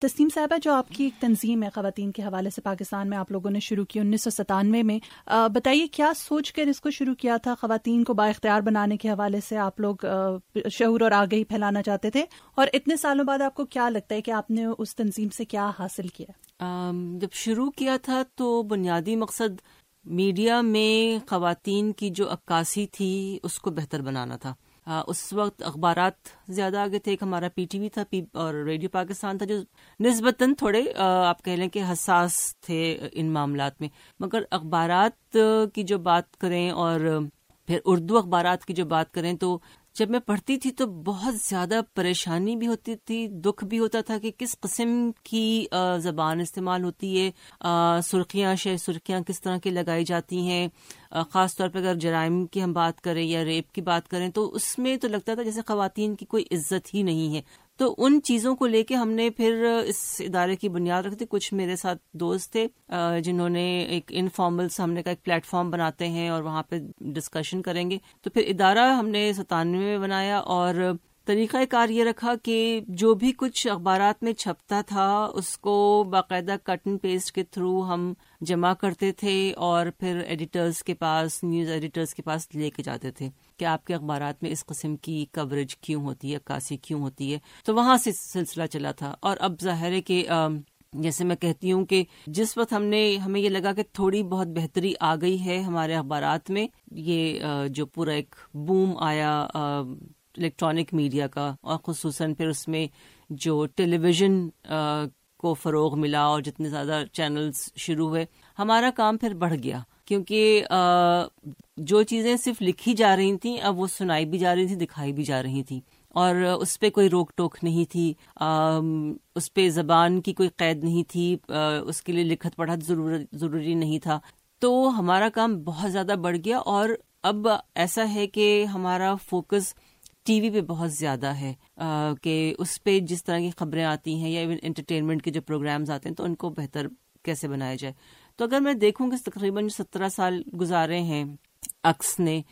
تسنیم صاحبہ، جو آپ کی ایک تنظیم ہے خواتین کے حوالے سے پاکستان میں آپ لوگوں نے شروع کی 1997 میں، بتائیے کیا سوچ کر اس کو شروع کیا تھا؟ خواتین کو بااختیار بنانے کے حوالے سے آپ لوگ شعور اور آگہی پھیلانا چاہتے تھے، اور اتنے سالوں بعد آپ کو کیا لگتا ہے کہ آپ نے اس تنظیم سے کیا حاصل کیا؟ جب شروع کیا تھا تو بنیادی مقصد میڈیا میں خواتین کی جو عکاسی تھی اس کو بہتر بنانا تھا. اس وقت اخبارات زیادہ آگے تھے. ایک ہمارا پی ٹی وی تھا اور ریڈیو پاکستان تھا جو نسبتاً تھوڑے آپ کہہ لیں کہ حساس تھے ان معاملات میں، مگر اخبارات کی جو بات کریں اور پھر اردو اخبارات کی جو بات کریں تو جب میں پڑھتی تھی تو بہت زیادہ پریشانی بھی ہوتی تھی، دکھ بھی ہوتا تھا کہ کس قسم کی زبان استعمال ہوتی ہے، سرخیاں کس طرح کی لگائی جاتی ہیں. خاص طور پہ اگر جرائم کی ہم بات کریں یا ریپ کی بات کریں تو اس میں تو لگتا تھا جیسے خواتین کی کوئی عزت ہی نہیں ہے. تو ان چیزوں کو لے کے ہم نے پھر اس ادارے کی بنیاد رکھی تھی. کچھ میرے ساتھ دوست تھے جنہوں نے ایک انفارمل ہم نے کا ایک پلیٹ فارم بناتے ہیں اور وہاں پہ ڈسکشن کریں گے. تو پھر ادارہ ہم نے 97 میں بنایا اور طریقہ کار یہ رکھا کہ جو بھی کچھ اخبارات میں چھپتا تھا اس کو باقاعدہ کٹ اینڈ پیسٹ کے تھرو ہم جمع کرتے تھے اور پھر ایڈیٹرز کے پاس، نیوز ایڈیٹرز کے پاس لے کے جاتے تھے کہ آپ کے اخبارات میں اس قسم کی کوریج کیوں ہوتی ہے، عکاسی کیوں ہوتی ہے. تو وہاں سے سلسلہ چلا تھا. اور اب ظاہر ہے کہ جیسے میں کہتی ہوں کہ جس وقت ہمیں یہ لگا کہ تھوڑی بہت بہتری آ گئی ہے ہمارے اخبارات میں، یہ جو پورا ایک بوم آیا الیکٹرانک میڈیا کا، اور خصوصاً پھر اس میں جو ٹیلی ویژن کو فروغ ملا اور جتنے زیادہ چینلز شروع ہوئے، ہمارا کام پھر بڑھ گیا. کیونکہ جو چیزیں صرف لکھی جا رہی تھیں اب وہ سنائی بھی جا رہی تھی، دکھائی بھی جا رہی تھیں، اور اس پہ کوئی روک ٹوک نہیں تھی، اس پہ زبان کی کوئی قید نہیں تھی، اس کے لیے لکھت پڑھت ضروری نہیں تھا. تو ہمارا کام بہت زیادہ بڑھ گیا. اور اب ایسا ہے کہ ہمارا فوکس ٹی وی پہ بہت زیادہ ہے کہ اس پہ جس طرح کی خبریں آتی ہیں یا ایون انٹرٹینمنٹ کے جو پروگرامز آتے ہیں تو ان کو بہتر کیسے بنایا جائے. تو اگر میں دیکھوں کہ تقریباً 17 سال گزارے ہیں عکس نے،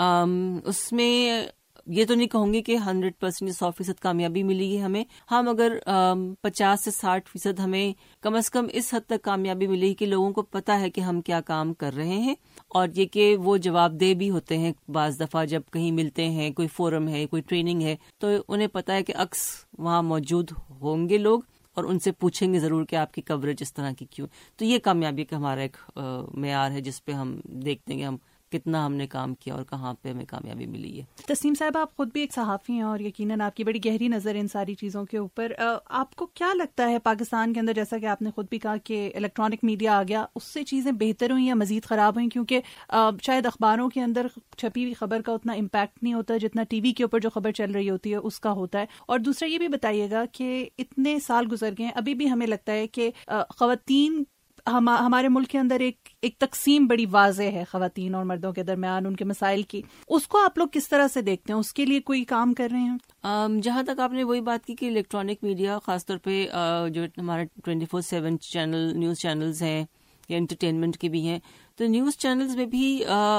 اس میں یہ تو نہیں کہوں گی کہ 100% 100% کامیابی ملی ہے ہمیں. ہم اگر 50 سے 60% ہمیں کم از کم اس حد تک کامیابی ملی کہ لوگوں کو پتا ہے کہ ہم کیا کام کر رہے ہیں، اور یہ کہ وہ جواب دہ بھی ہوتے ہیں. بعض دفعہ جب کہیں ملتے ہیں، کوئی فورم ہے، کوئی ٹریننگ ہے، تو انہیں پتا ہے کہ عکس وہاں موجود ہوں گے لوگ، اور ان سے پوچھیں گے ضرور کہ آپ کی کوریج اس طرح کی کیوں. تو یہ کامیابی کا ہمارا ایک معیار ہے جس پہ ہم دیکھتے ہیں کہ ہم کتنا ہم نے کام کیا اور کہاں پہ ہمیں کامیابی ملی ہے. تسنیم صاحب، آپ خود بھی ایک صحافی ہیں اور یقیناً آپ کی بڑی گہری نظر ان ساری چیزوں کے اوپر. آپ کو کیا لگتا ہے پاکستان کے اندر، جیسا کہ آپ نے خود بھی کہا کہ الیکٹرانک میڈیا آ گیا، اس سے چیزیں بہتر ہوئیں یا مزید خراب ہوئیں؟ کیونکہ شاید اخباروں کے اندر چھپی ہوئی خبر کا اتنا امپیکٹ نہیں ہوتا جتنا ٹی وی کے اوپر جو خبر چل رہی ہوتی ہے اس کا ہوتا ہے. اور دوسرا یہ بھی بتائیے گا کہ اتنے سال گزر گئے ہیں، ابھی بھی ہمیں لگتا ہے کہ خواتین ہمارے ملک کے اندر ایک تقسیم بڑی واضح ہے خواتین اور مردوں کے درمیان ان کے مسائل کی. اس کو آپ لوگ کس طرح سے دیکھتے ہیں؟ اس کے لیے کوئی کام کر رہے ہیں؟ جہاں تک آپ نے وہی بات کی کہ الیکٹرانک میڈیا، خاص طور پہ جو ہمارے 24/7 چینل، نیوز چینلز ہیں یا انٹرٹینمنٹ کے بھی ہیں، تو نیوز چینلز میں بھی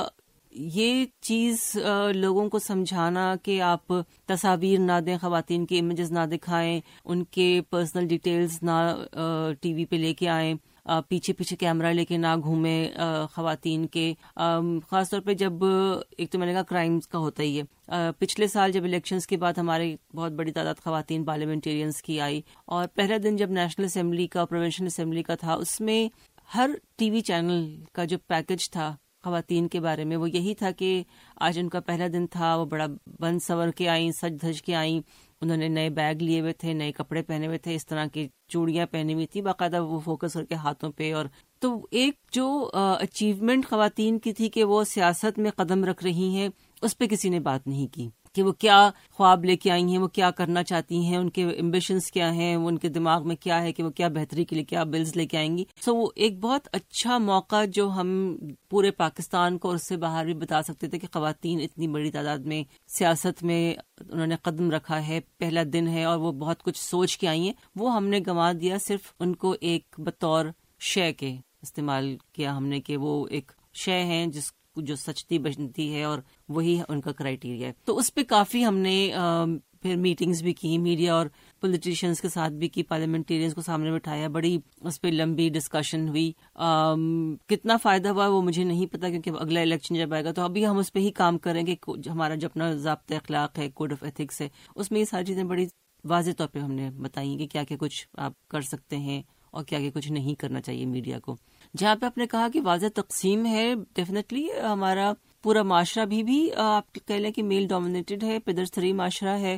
یہ چیز لوگوں کو سمجھانا کہ آپ تصاویر نہ دیں، خواتین کے امیجز نہ دکھائیں، ان کے پرسنل ڈیٹیلز نہ ٹی وی پہ لے کے آئیں، پیچھے کیمرہ لے کے نہ گھومیں خواتین کے. خاص طور پہ جب ایک تو میں نے کہا کرائمز کا ہوتا ہی ہے. پچھلے سال جب الیکشنز کے بعد ہماری بہت بڑی تعداد خواتین پارلیمنٹیرینز کی آئی، اور پہلا دن جب نیشنل اسمبلی کا، پروونشل اسمبلی کا تھا، اس میں ہر ٹی وی چینل کا جو پیکج تھا خواتین کے بارے میں وہ یہی تھا کہ آج ان کا پہلا دن تھا، وہ بڑا بن سور کے آئیں، سج دھج کے آئیں، انہوں نے نئے بیگ لیے ہوئے تھے، نئے کپڑے پہنے ہوئے تھے، اس طرح کی چوڑیاں پہنی ہوئی تھی، باقاعدہ وہ فوکس کر کے ہاتھوں پہ. اور تو ایک جو اچیومنٹ خواتین کی تھی کہ وہ سیاست میں قدم رکھ رہی ہیں، اس پہ کسی نے بات نہیں کی کہ وہ کیا خواب لے کے آئی ہیں، وہ کیا کرنا چاہتی ہیں، ان کے ایمبیشنز کیا ہیں، ان کے دماغ میں کیا ہے کہ وہ کیا بہتری کے لیے کیا بلز لے کے آئیں گی. سو وہ ایک بہت اچھا موقع جو ہم پورے پاکستان کو اور اس سے باہر بھی بتا سکتے تھے کہ خواتین اتنی بڑی تعداد میں سیاست میں انہوں نے قدم رکھا ہے، پہلا دن ہے اور وہ بہت کچھ سوچ کے آئی ہیں. وہ ہم نے گنوا دیا، صرف ان کو ایک بطور شے کے استعمال کیا ہم نے کہ وہ ایک شے ہیں جو سچتی بنتی ہے اور وہی ان کا کرائیٹیریا ہے. تو اس پہ کافی ہم نے پھر میٹنگز بھی کی, میڈیا اور پولیٹیشینز کے ساتھ بھی کی, پارلیمنٹیرینز کو سامنے بٹھایا, بڑی اس پہ لمبی ڈسکشن ہوئی. کتنا فائدہ ہوا وہ مجھے نہیں پتا, کیونکہ اگلا الیکشن جب آئے گا تو ابھی ہم اس پہ ہی کام کریں گے. ہمارا جو اپنا ضابطۂ اخلاق ہے, کوڈ آف ایتھکس ہے, اس میں یہ ساری چیزیں بڑی واضح طور پہ ہم نے بتائی کہ کیا کیا کچھ آپ کر سکتے ہیں اور کیا کیا کچھ نہیں کرنا چاہیے میڈیا کو. جہاں پہ آپ نے کہا کہ واضح تقسیم ہے, ڈیفینیٹلی ہمارا پورا معاشرہ بھی آپ کہہ لیں کہ میل ڈومینیٹڈ ہے, پدرستری معاشرہ ہے.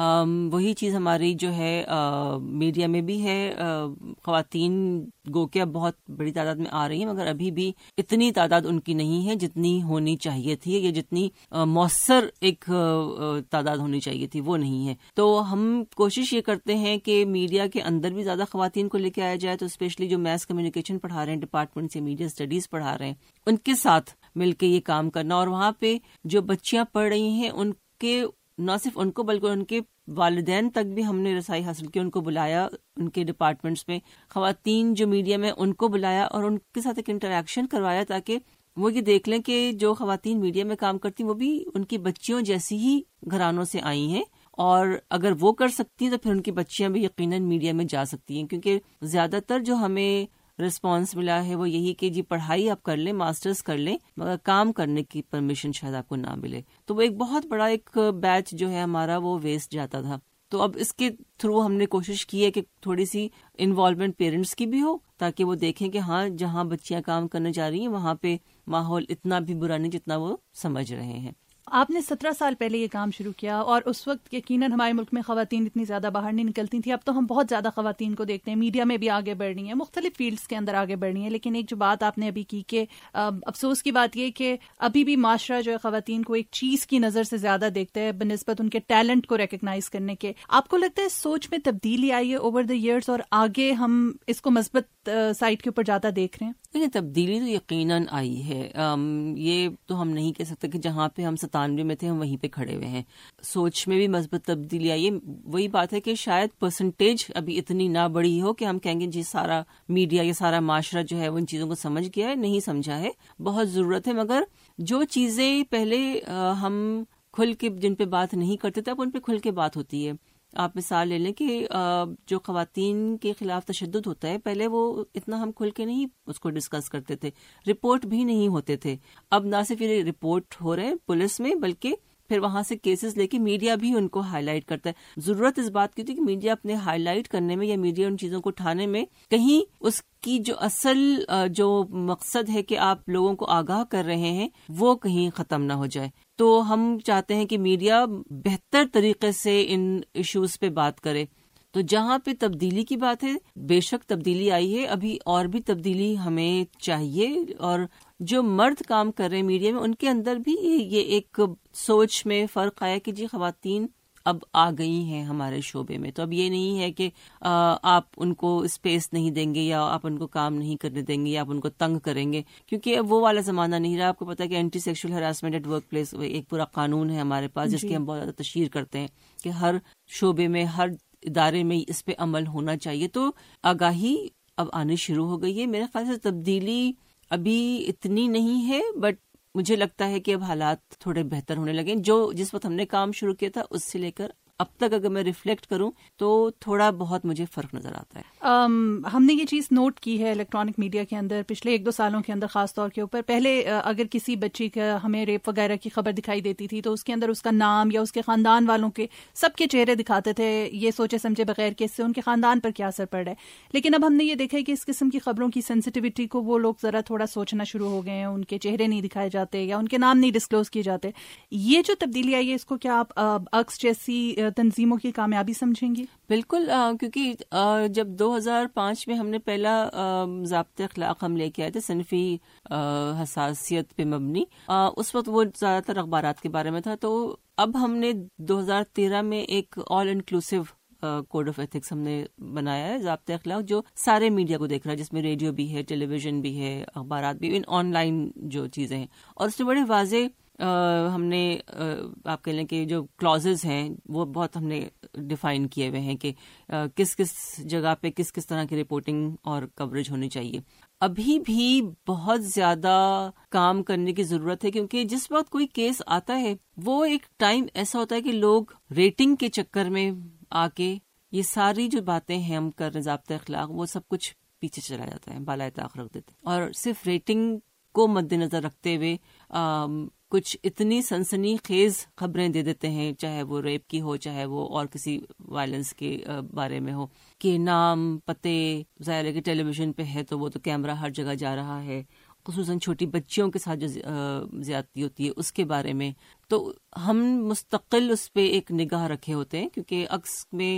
وہی چیز ہماری جو ہے میڈیا میں بھی ہے. خواتین گو کہ اب بہت بڑی تعداد میں آ رہی ہیں, مگر ابھی بھی اتنی تعداد ان کی نہیں ہے جتنی ہونی چاہیے تھی, یا جتنی مؤثر ایک تعداد ہونی چاہیے تھی وہ نہیں ہے. تو ہم کوشش یہ کرتے ہیں کہ میڈیا کے اندر بھی زیادہ خواتین کو لے کے آیا جائے. تو اسپیشلی جو میس کمیونیکیشن پڑھا رہے ہیں ڈپارٹمنٹ سے, میڈیا اسٹڈیز پڑھا رہے ہیں, ان کے ساتھ مل کے یہ کام کرنا. اور وہاں پہ جو بچیاں پڑھ رہی ہیں ان کے نہ صرف ان کو بلکہ ان کے والدین تک بھی ہم نے رسائی حاصل کی. ان کو بلایا ان کے ڈپارٹمنٹس میں, خواتین جو میڈیا میں ان کو بلایا اور ان کے ساتھ ایک انٹریکشن کروایا تاکہ وہ یہ دیکھ لیں کہ جو خواتین میڈیا میں کام کرتی وہ بھی ان کی بچیوں جیسی ہی گھرانوں سے آئی ہیں, اور اگر وہ کر سکتی ہیں تو پھر ان کی بچیاں بھی یقیناً میڈیا میں جا سکتی ہیں. کیونکہ زیادہ تر جو ہمیں رسپانس ملا ہے وہ یہی کہ جی پڑھائی آپ کر لیں, ماسٹرز کر لیں, مگر کام کرنے کی پرمیشن شاید آپ کو نہ ملے. تو وہ ایک بہت بڑا ایک بیچ جو ہے ہمارا وہ ویسٹ جاتا تھا. تو اب اس کے تھرو ہم نے کوشش کی ہے کہ تھوڑی سی انوالومنٹ پیرنٹس کی بھی ہو, تاکہ وہ دیکھیں کہ ہاں جہاں بچیاں کام کرنے جا رہی ہیں وہاں پہ ماحول اتنا بھی برا نہیں جتنا وہ سمجھ رہے ہیں. آپ نے 17 سال پہلے یہ کام شروع کیا, اور اس وقت یقیناً ہمارے ملک میں خواتین اتنی زیادہ باہر نہیں نکلتی تھیں. اب تو ہم بہت زیادہ خواتین کو دیکھتے ہیں, میڈیا میں بھی آگے بڑھ رہی ہیں, مختلف فیلڈز کے اندر آگے بڑھ رہی ہیں. لیکن ایک جو بات آپ نے ابھی کی کہ افسوس کی بات یہ کہ ابھی بھی معاشرہ جو ہے خواتین کو ایک چیز کی نظر سے زیادہ دیکھتا ہے بنسبت ان کے ٹیلنٹ کو ریکگنائز کرنے کے. آپ کو لگتا ہے سوچ میں تبدیلی آئی ہے اوور دا ایئرز, اور آگے ہم اس کو مثبت سائڈ کے اوپر زیادہ دیکھ رہے ہیں؟ لیکن تبدیلی تو یقیناً آئی ہے. یہ تو ہم نہیں کہہ سکتے کہ جہاں پہ ہم 97 میں تھے ہم وہیں پہ کھڑے ہوئے ہیں. سوچ میں بھی مثبت تبدیلی آئی ہے. وہی بات ہے کہ شاید پرسنٹیج ابھی اتنی نہ بڑی ہو کہ ہم کہیں گے جی سارا میڈیا یا سارا معاشرہ جو ہے وہ ان چیزوں کو سمجھ گیا ہے. نہیں سمجھا ہے, بہت ضرورت ہے. مگر جو چیزیں پہلے ہم کھل کے جن پہ بات نہیں کرتے تھے اب ان پہ کھل کے بات ہوتی ہے. آپ مثال لے لیں کہ جو خواتین کے خلاف تشدد ہوتا ہے, پہلے وہ اتنا ہم کھل کے نہیں اس کو ڈسکس کرتے تھے, رپورٹ بھی نہیں ہوتے تھے. اب نہ صرف یہ رپورٹ ہو رہے ہیں پولیس میں, بلکہ پھر وہاں سے کیسز لے کے میڈیا بھی ان کو ہائی لائٹ کرتا ہے. ضرورت اس بات کی تھی کہ میڈیا اپنے ہائی لائٹ کرنے میں یا میڈیا ان چیزوں کو اٹھانے میں کہیں اس کی جو اصل جو مقصد ہے کہ آپ لوگوں کو آگاہ کر رہے ہیں وہ کہیں ختم نہ ہو جائے. تو ہم چاہتے ہیں کہ میڈیا بہتر طریقے سے ان ایشوز پہ بات کرے. تو جہاں پہ تبدیلی کی بات ہے, بے شک تبدیلی آئی ہے, ابھی اور بھی تبدیلی ہمیں چاہیے. اور جو مرد کام کر رہے ہیں میڈیا میں ان کے اندر بھی یہ ایک سوچ میں فرق آیا کہ جی خواتین اب آ گئی ہیں ہمارے شعبے میں. تو اب یہ نہیں ہے کہ آپ ان کو اسپیس نہیں دیں گے یا آپ ان کو کام نہیں کرنے دیں گے یا آپ ان کو تنگ کریں گے, کیونکہ اب وہ والا زمانہ نہیں رہا. آپ کو پتا ہے کہ anti sexual harassment at workplace ایک پورا قانون ہے ہمارے پاس جس کی ہم بہت زیادہ تشہیر کرتے ہیں کہ ہر شعبے میں ہر ادارے میں اس پہ عمل ہونا چاہیے. تو آگاہی اب آنی شروع ہو گئی ہے. میرے خیال سے تبدیلی ابھی اتنی نہیں ہے, بٹ مجھے لگتا ہے کہ اب حالات تھوڑے بہتر ہونے لگے. جو جس وقت ہم نے کام شروع کیا تھا اس سے لے کر اب تک اگر میں ریفلیکٹ کروں تو تھوڑا بہت مجھے فرق نظر آتا ہے. ہم نے یہ چیز نوٹ کی ہے الیکٹرانک میڈیا کے اندر پچھلے 1-2 سالوں کے اندر خاص طور کے اوپر. پہلے اگر کسی بچی کا ہمیں ریپ وغیرہ کی خبر دکھائی دیتی تھی تو اس کے اندر اس کا نام یا اس کے خاندان والوں کے سب کے چہرے دکھاتے تھے, یہ سوچے سمجھے بغیر کہ اس سے ان کے خاندان پر کیا اثر پڑ رہا ہے. لیکن اب ہم نے یہ دیکھا ہے کہ اس قسم کی خبروں کی سینسٹیوٹی کو وہ لوگ ذرا تھوڑا سوچنا شروع ہو گئے ہیں. ان کے چہرے نہیں دکھائے جاتے یا ان کے نام نہیں ڈسکلوز کیے جاتے. یہ جو تبدیلی آئی ہے اس کو کیا آپ عکس جیسی تنظیموں کی کامیابی سمجھیں گی؟ بالکل, کیونکہ جب 2005 میں ہم نے پہلا ضابطۂ اخلاق ہم لے کے آئے تھے صنفی حساسیت پہ مبنی, اس وقت وہ زیادہ تر اخبارات کے بارے میں تھا. تو اب ہم نے 2013 میں ایک all inclusive code of ethics ہم نے بنایا ہے, ضابطۂ اخلاق, جو سارے میڈیا کو دیکھ رہا ہے, جس میں ریڈیو بھی ہے, ٹیلی ویژن بھی ہے, اخبارات بھی, ان آن لائن جو چیزیں ہیں. اور اس میں بڑے واضح ہم نے آپ کہہ لیں کہ جو کلازز ہیں وہ بہت ہم نے ڈیفائن کیے ہوئے ہیں کہ کس کس جگہ پہ کس کس طرح کی رپورٹنگ اور کوریج ہونی چاہیے. ابھی بھی بہت زیادہ کام کرنے کی ضرورت ہے، کیونکہ جس وقت کوئی کیس آتا ہے وہ ایک ٹائم ایسا ہوتا ہے کہ لوگ ریٹنگ کے چکر میں آ کے یہ ساری جو باتیں ہیں ہم کر رہے ضابطۂ اخلاق وہ سب کچھ پیچھے چلا جاتا ہے، بالائے طاق رکھ دیتے ہیں، اور صرف ریٹنگ کو مد نظر رکھتے ہوئے کچھ اتنی سنسنی خیز خبریں دے دیتے ہیں، چاہے وہ ریپ کی ہو، چاہے وہ اور کسی وائلنس کے بارے میں ہو، کہ نام پتے ظاہر ہے کہ ٹیلی ویژن پہ ہے تو وہ تو کیمرہ ہر جگہ جا رہا ہے، خصوصاً چھوٹی بچیوں کے ساتھ جو زیادتی ہوتی ہے اس کے بارے میں. تو ہم مستقل اس پہ ایک نگاہ رکھے ہوتے ہیں، کیونکہ عکس میں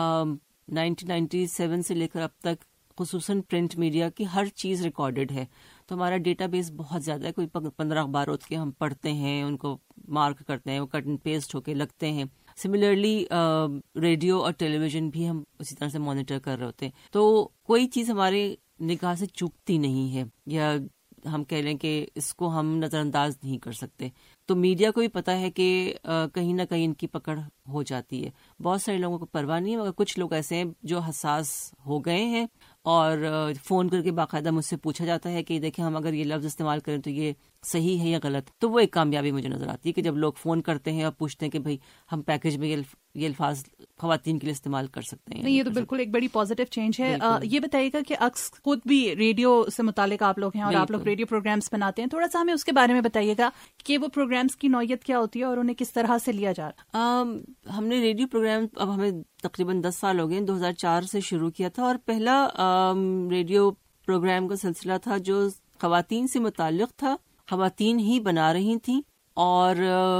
1997 سے لے کر اب تک خصوصاً پرنٹ میڈیا کی ہر چیز ریکارڈڈ ہے، تو ہمارا ڈیٹا بیس بہت زیادہ ہے. کوئی 15 اخبار ہوتے کے ہم پڑھتے ہیں، ان کو مارک کرتے ہیں، وہ کٹ اینڈ پیسٹ ہو کے لگتے ہیں. سملرلی ریڈیو اور ٹیلی ویژن بھی ہم اسی طرح سے مانیٹر کر رہے ہوتے ہیں، تو کوئی چیز ہمارے نگاہ سے چوکتی نہیں ہے، یا ہم کہہ لیں کہ اس کو ہم نظر انداز نہیں کر سکتے. تو میڈیا کو بھی پتا ہے کہ کہیں نہ کہیں ان کی پکڑ ہو جاتی ہے. بہت سارے لوگوں کو پرواہ نہیں ہے، مگر کچھ لوگ ایسے ہیں جو حساس ہو گئے ہیں، اور فون کر کے باقاعدہ مجھ سے پوچھا جاتا ہے کہ دیکھیں ہم اگر یہ لفظ استعمال کریں تو یہ صحیح ہے یا غلط. تو وہ ایک کامیابی مجھے نظر آتی ہے کہ جب لوگ فون کرتے ہیں اور پوچھتے ہیں کہ بھائی ہم پیکج میں یہ الفاظ خواتین کے لیے استعمال کر سکتے ہیں. نہیں، یہ تو بالکل ایک بڑی پازیٹیو چینج ہے. یہ بتائیے گا کہ عکس خود بھی ریڈیو سے متعلق آپ لوگ ہیں اور آپ لوگ ریڈیو پروگرامز بناتے ہیں، تھوڑا سا ہمیں اس کے بارے میں بتائیے گا کہ وہ پروگرامز کی نوعیت کیا ہوتی ہے اور انہیں کس طرح سے لیا جا رہا. ہم نے ریڈیو پروگرام اب ہمیں تقریباً 10 سال ہو گئے، 2004 سے شروع کیا تھا، اور پہلا ریڈیو پروگرام کا سلسلہ تھا جو خواتین سے متعلق تھا، خواتین ہی بنا رہی تھیں، اور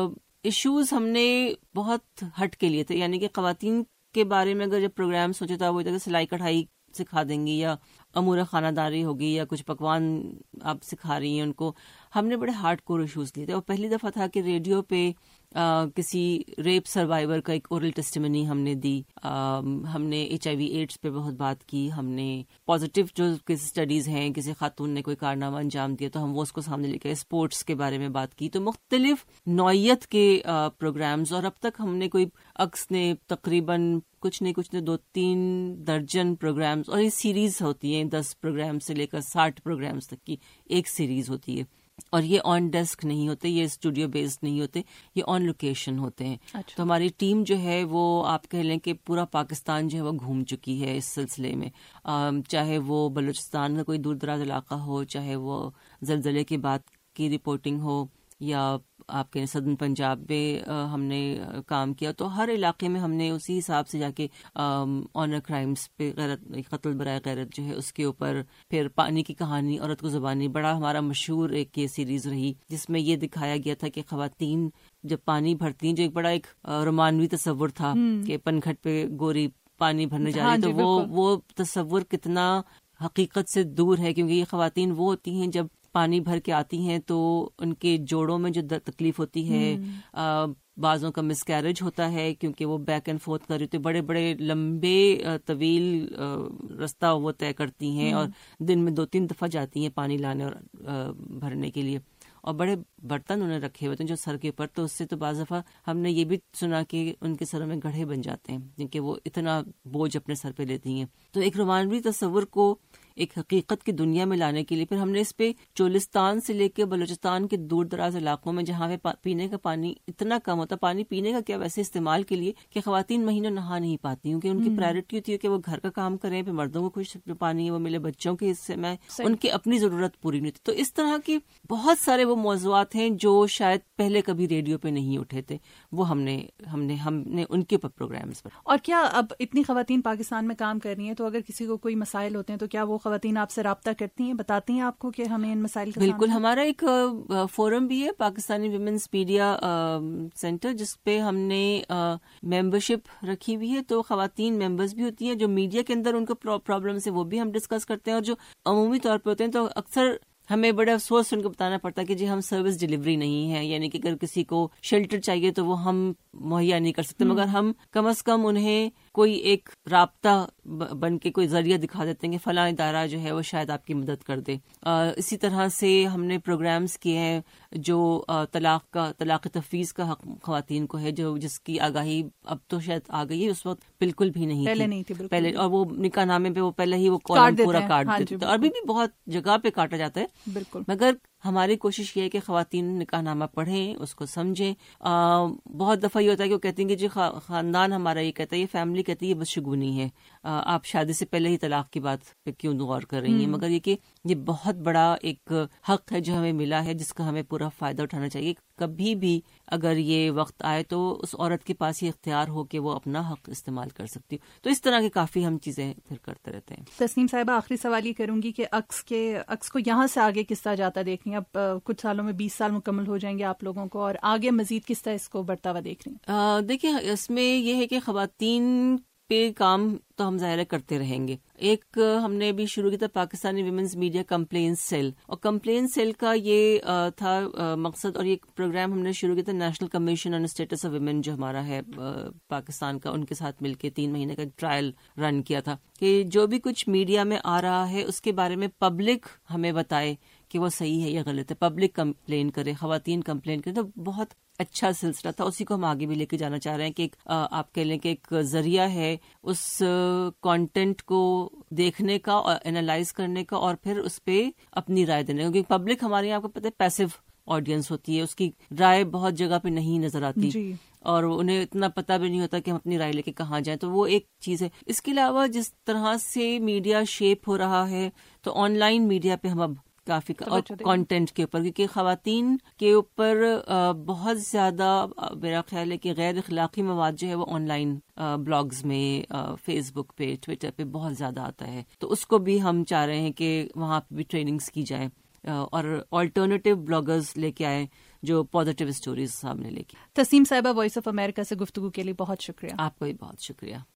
ایشوز ہم نے بہت ہٹ کے لیے تھے. یعنی کہ خواتین کے بارے میں اگر جب پروگرام سوچا تھا وہ سلائی کڑھائی سکھا دیں گی، یا امور خانہ داری ہوگی، یا کچھ پکوان آپ سکھا رہی ہیں ان کو. ہم نے بڑے ہارڈ کور ایشوز لیے تھے، اور پہلی دفعہ تھا کہ ریڈیو پہ کسی ریپ سروائیور کا ایک اورل ٹیسٹیمنی ہم نے دی. ہم نے HIV ایڈز پہ بہت بات کی. ہم نے پازیٹیو جو کسی اسٹڈیز ہیں، کسی خاتون نے کوئی کارنامہ انجام دیا تو ہم وہ اس کو سامنے لے کے اسپورٹس کے بارے میں بات کی. تو مختلف نوعیت کے پروگرامز، اور اب تک ہم نے کوئی عکس نے تقریباً کچھ نہیں 2-3 درجن پروگرامز، اور یہ سیریز ہوتی ہیں 10 پروگرام سے لے کر 60 پروگرامز تک کی ایک سیریز ہوتی ہے. اور یہ آن ڈیسک نہیں ہوتے، یہ اسٹوڈیو بیسڈ نہیں ہوتے، یہ آن لوکیشن ہوتے ہیں. تو ہماری ٹیم جو ہے وہ آپ کہہ لیں کہ پورا پاکستان جو ہے وہ گھوم چکی ہے اس سلسلے میں. چاہے وہ بلوچستان کا کوئی دور دراز علاقہ ہو، چاہے وہ زلزلے کے بعد کی رپورٹنگ ہو، یا آپ کے سدرن پنجاب میں ہم نے کام کیا. تو ہر علاقے میں ہم نے اسی حساب سے جا کے آنر کرائمز پہ، غیرت، قتل برائے غیرت جو ہے اس کے اوپر، پھر پانی کی کہانی، عورت کو زبانی، بڑا ہمارا مشہور ایک یہ سیریز رہی جس میں یہ دکھایا گیا تھا کہ خواتین جب پانی بھرتی ہیں، جو ایک بڑا ایک رومانوی تصور تھا کہ پنگھٹ پہ گوری پانی بھرنے جا رہی، تو وہ تصور کتنا حقیقت سے دور ہے، کیونکہ یہ خواتین وہ ہوتی ہیں جب پانی بھر کے آتی ہیں تو ان کے جوڑوں میں جو تکلیف ہوتی ہے، بعضوں کا مس کیریج ہوتا ہے کیونکہ وہ بیک اینڈ فورتھ کر رہی ہوتی، بڑے بڑے لمبے طویل راستہ وہ طے کرتی ہیں، اور دن میں 2-3 دفعہ جاتی ہیں پانی لانے اور بھرنے کے لیے، اور بڑے برتن انہیں رکھے ہوتے ہیں جو سر کے اوپر. تو اس سے تو بعض دفعہ ہم نے یہ بھی سنا کہ ان کے سروں میں گڑھے بن جاتے ہیں کیونکہ وہ اتنا بوجھ اپنے سر پہ لیتی ہیں. تو ایک رومانوی تصور کو ایک حقیقت کی دنیا میں لانے کے لیے پھر ہم نے اس پہ چولستان سے لے کے بلوچستان کے دور دراز علاقوں میں جہاں پہ پینے کا پانی اتنا کم ہوتا، پانی پینے کا کیا ویسے استعمال کے لیے، کہ خواتین مہینوں نہا نہیں پاتی کیونکہ ان کی پرائرٹی ہوتی ہے کہ وہ گھر کا کام کریں، پھر مردوں کو کچھ پانی وہ ملے، بچوں کے حصے میں ان کی اپنی ضرورت پوری نہیں ہوتی. تو اس طرح کی بہت سارے وہ موضوعات ہیں جو شاید پہلے کبھی ریڈیو پہ نہیں اٹھے تھے، وہ ہم نے ان کے اوپر پروگرامز پر. اور کیا اب اتنی خواتین پاکستان میں کام کر رہی ہیں تو اگر کسی کو کوئی مسائل ہوتے ہیں تو کیا وہ خواتین آپ سے رابطہ کرتی ہیں، بتاتی ہیں آپ کو کہ ہمیں ان مسائل کا؟ بالکل، ہمارا ایک فورم بھی ہے پاکستانی ویمنز میڈیا سینٹر، جس پہ ہم نے ممبرشپ رکھی ہوئی ہے. تو خواتین ممبرز بھی ہوتی ہیں جو میڈیا کے اندر ان کو پرابلمس ہیں وہ بھی ہم ڈسکس کرتے ہیں، اور جو عمومی طور پہ ہوتے ہیں تو اکثر ہمیں بڑے افسوس سے ان کو بتانا پڑتا ہے کہ جی ہم سروس ڈیلیوری نہیں ہے، یعنی کہ اگر کسی کو شیلٹر چاہیے تو وہ ہم مہیا نہیں کر سکتے، مگر ہم کم از کم انہیں کوئی ایک رابطہ بن کے کوئی ذریعہ دکھا دیتے ہیں کہ فلاں ادارہ جو ہے وہ شاید آپ کی مدد کر دے. اسی طرح سے ہم نے پروگرامز کیے ہیں جو طلاق تفویض کا حق خواتین کو ہے, جس کی آگاہی اب تو شاید آ گئی ہے, اس وقت بالکل بھی نہیں تھی پہلے, اور وہ نکاح نامے پہ وہ پہلے ہی وہ کالم پورا کاٹ دیتے تھے, اور ابھی بھی بہت جگہ پہ کاٹا جاتا ہے. بالکل. مگر ہماری کوشش یہ ہے کہ خواتین نکاح نامہ پڑھیں, اس کو سمجھیں. بہت دفعہ یہ ہوتا ہے کہ وہ کہتی ہیں کہ جی خاندان ہمارا یہ کہتا ہے, یہ فیملی کہتی ہے یہ بس شگونی ہے, آپ شادی سے پہلے ہی طلاق کی بات پہ کیوں غور کر رہی ہیں. مگر یہ کہ یہ بہت بڑا ایک حق ہے جو ہمیں ملا ہے, جس کا ہمیں پورا فائدہ اٹھانا چاہیے. کبھی بھی اگر یہ وقت آئے تو اس عورت کے پاس یہ اختیار ہو کہ وہ اپنا حق استعمال کر سکتی ہو. تو اس طرح کی کافی ہم چیزیں پھر کرتے رہتے ہیں. تسنیم صاحبہ, آخری سوال یہ کروں گی کہ عکس کو یہاں سے آگے کس طرح جاتا دیکھ رہی ہیں؟ اب کچھ سالوں میں 20 سال مکمل ہو جائیں گے آپ لوگوں کو, اور آگے مزید کس طرح اس کو بڑھتا ہوا دیکھ رہی ہیں؟ دیکھیں, اس میں یہ ہے کہ خواتین پہ کام تو ہم ظاہر کرتے رہیں گے. ایک ہم نے بھی شروع کیا تھا Pakistani women's media complaint cell, اور کمپلین سیل کا یہ تھا مقصد, اور یہ پروگرام ہم نے شروع کیا تھا national commission on status of women جو ہمارا ہے پاکستان کا, ان کے ساتھ مل کے 3 مہینے کا ٹرائل رن کیا تھا کہ جو بھی کچھ میڈیا میں آ رہا ہے اس کے بارے میں پبلک ہمیں بتائے کہ وہ صحیح ہے یا غلط ہے. پبلک کمپلین کرے, خواتین کمپلین کرے. تو بہت اچھا سلسلہ تھا, اسی کو ہم آگے بھی لے کے جانا چاہ رہے ہیں کہ آپ کہہ لیں کہ ایک ذریعہ ہے اس کانٹینٹ کو دیکھنے کا اور انالائز کرنے کا, اور پھر اس پہ اپنی رائے دینے کا. کیونکہ پبلک ہمارے یہاں آپ کو پتہ ہے پیسو آڈینس ہوتی ہے, اس کی رائے بہت جگہ پہ نہیں نظر آتی جی. اور انہیں اتنا پتہ بھی نہیں ہوتا کہ ہم اپنی رائے لے کے کہاں جائیں. تو وہ ایک چیز ہے. اس کے علاوہ جس طرح سے میڈیا شیپ ہو رہا ہے, تو آن لائن میڈیا پہ ہم اب کافی کانٹینٹ کے اوپر, کیونکہ خواتین کے اوپر بہت زیادہ میرا خیال ہے کہ غیر اخلاقی مواد جو ہے وہ آن لائن بلاگز میں, فیس بک پہ, ٹویٹر پہ بہت زیادہ آتا ہے. تو اس کو بھی ہم چاہ رہے ہیں کہ وہاں پہ بھی ٹریننگز کی جائیں, اور آلٹرنیٹیو بلاگرز لے کے آئیں جو پازیٹیو اسٹوریز سامنے لے کے. تسنیم صاحبہ, وائس آف امریکہ سے گفتگو کے لیے بہت شکریہ. آپ کو بھی بہت شکریہ.